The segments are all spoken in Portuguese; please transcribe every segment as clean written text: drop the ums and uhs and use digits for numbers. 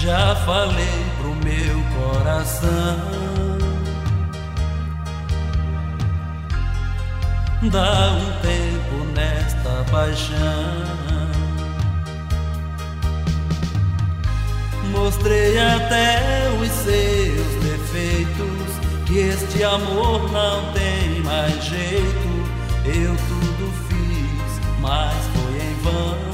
Já falei pro meu coração, dá um tempo nesta paixão. Mostrei até os seus defeitos, que este amor não tem mais jeito. Eu tudo fiz, mas foi em vão.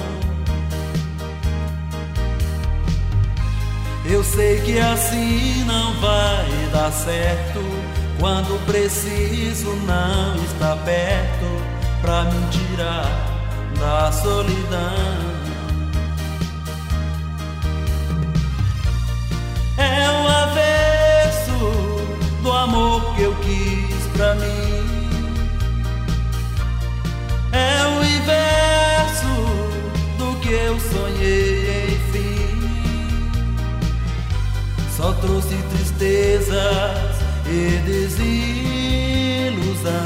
Eu sei que assim não vai dar certo, quando preciso não está perto pra me tirar da solidão. É o avesso do amor que eu quis pra mim, é o inverso do que eu sonhei, enfim. Só trouxe tristezas e desilusão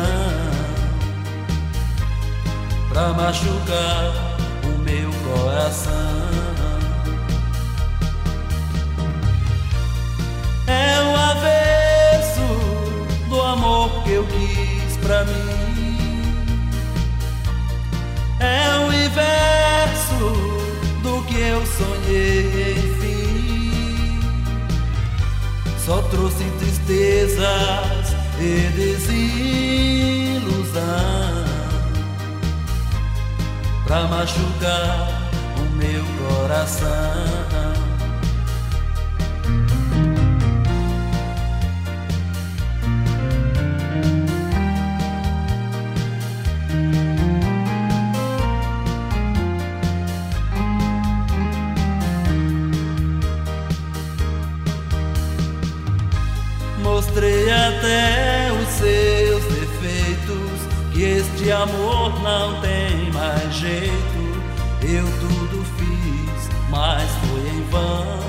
pra machucar o meu coração. É o avesso do amor que eu quis pra mim, é o inverso do que eu sonhei, enfim. Só trouxe tristezas e desilusão pra machucar o meu coração. Mostrei até os seus defeitos, que este amor não tem mais jeito. Eu tudo fiz, mas foi em vão.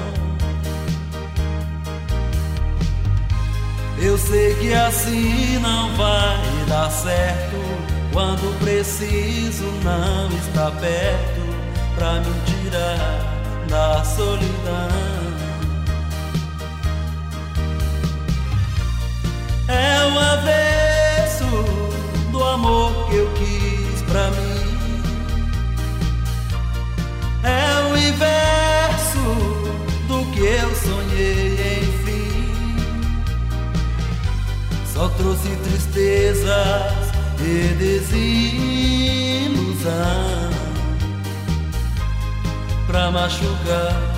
Eu sei que assim não vai dar certo, quando preciso não está perto pra me tirar da solidão. É o avesso do amor que eu quis pra mim, é o inverso do que eu sonhei, enfim. Só trouxe tristezas e desilusão pra machucar